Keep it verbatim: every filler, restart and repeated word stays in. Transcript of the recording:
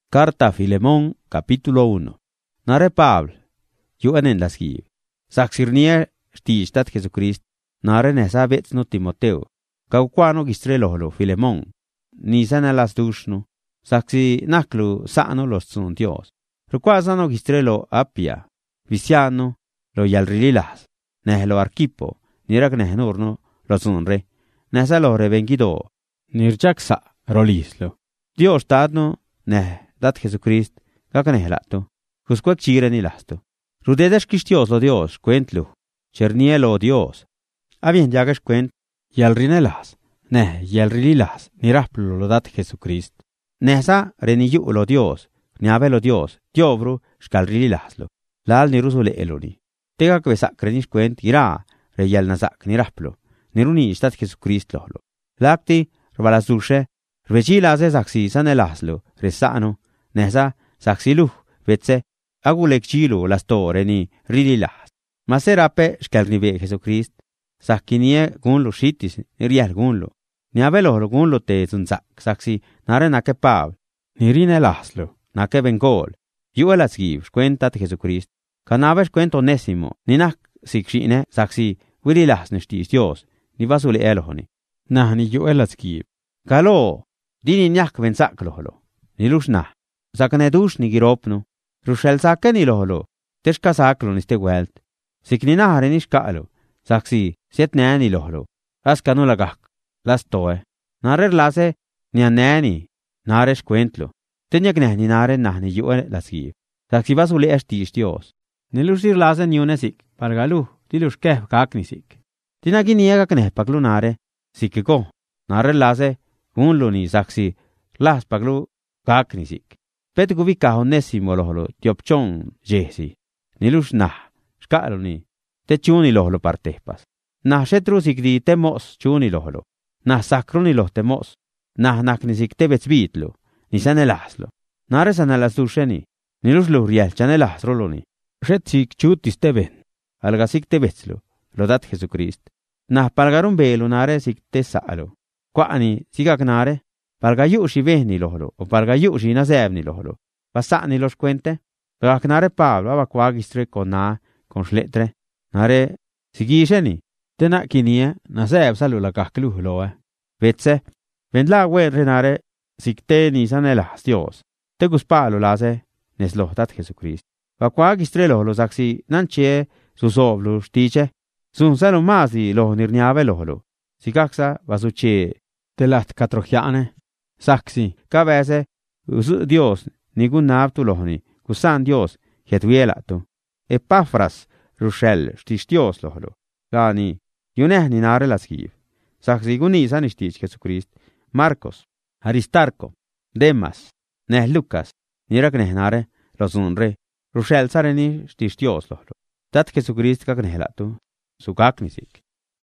Carta Filemón, capítulo uno. Nare Pablo, yu'anen las giv. Saxirnia stistat Jesucrist, nare nesabets no Timoteo. Cauquano gistrelolo Filemón. Nisana las dushno. Saxi naklu sano los tsun Dios. Requasano gistrelo apia. Visiano, lo yalrililas. Nehlo arquipo, nirak nehnurno, lo tsunre. Nesalo revengido. Nirjaksa, rolislo. Dios tadno, neh. Dat Jesucrist, kakanehlatto, cusquac chireni lasto. Rudedes Cristioslo Dios, cuentlo, chernielo Dios. Avien yagas cuent, yalrinelas, ne, yalrililas, niraplo lo dat Jesucrist. Nesa reniyulo Dios, niavelo Dios, diobru, skalrililaslo. Lal nirusule eloni. Tega kvesak krenis cuent, ira, reyal nazak niraplo, niruni istat Jesucrist lohlo. Lakti, rvalasdushe, rvechilase saxi sanelaslo, resano, Nesa, saxiluh, vetse, agulek chilo las toreni, rililas. Maserape, skalnive Jesucrist, sakinie gunlo shitis, nirial gunlo. Niavelo gunlo te zunzak, saxi, nare nake pav, nirine laslo, nake vengol. Yuelas giv, cuentat Jesucrist, canaves cuento nésimo, ninak sikshine, saxi, wililas nestis Dios, ni vasule elohoni. Nah ni yuelas giv. Kalo, dini nyak venzak loholo, nilush nah. Sakane dush ni giropno, rushel sake ni loholo, teshka saklo niste welt. Sikni nahare ni shkalo, saksi set nani loholo, askanu lagak, las toe. Narer lase ni anani, naresh cuentlo. Tenyak nehni nare nahni yue las giv. Saksi vasule eshtish Dios. Nilushir lase ni unesik, pargalu, dilush keh kaknisik. Tinagi niega kneh paglu nare, sikiko. Narer lase, unlo ni saksi, las paglu kaknisik. Pet guvika honésimo loholo, tiopchon, jesi. Nilush nah, shkaloni, te chuni loholo partehpas. Nah shetrusik di temos chuni loholo. Nah sakroni loh temos. Nah naknisik tebets bitlo, ni sanelaslo. Nare sanelas dusheni, nilush lo riel chanelas roloni. Shetsik chutis teben, algasik tebetslo, lo dat Jesucrist. Nah palgarun belo nare sik te salo. Kwani, sigak nare, Palga yushi vehni lohlo, o palga yushi nazevni lohlo. Pasani los cuente, pagak nare Pablo abaquagistre con na, con shletre. Nare, sigisheni, tena kinie, nazev salula kakluh loe. Vetse, vendla werre nare, sikte ni sanelas Dios. Tegus palo lase, neslohtat Jesucrist. Vaquagistre lohlo saxi, nanche, susovlu, stiche. Sun salo masi lo nirniave lohlo. Sikaksa, vasuche, telat katrojiane. Saxi, cabeze, usu Dios, nigun nabtu lohni, kusan Dios, jetwielatu. Epafras, rushel, stis Dios lohlo. Gani, yunehni nare las giv. Saxi gunisan istich Jesucrist, Marcos, Aristarco, Demas, neh Lucas, nirak nehnare, los unre, rushel sareni stis Dios lohlo. Dat Jesucrist kak nehlatu, sukaknisik.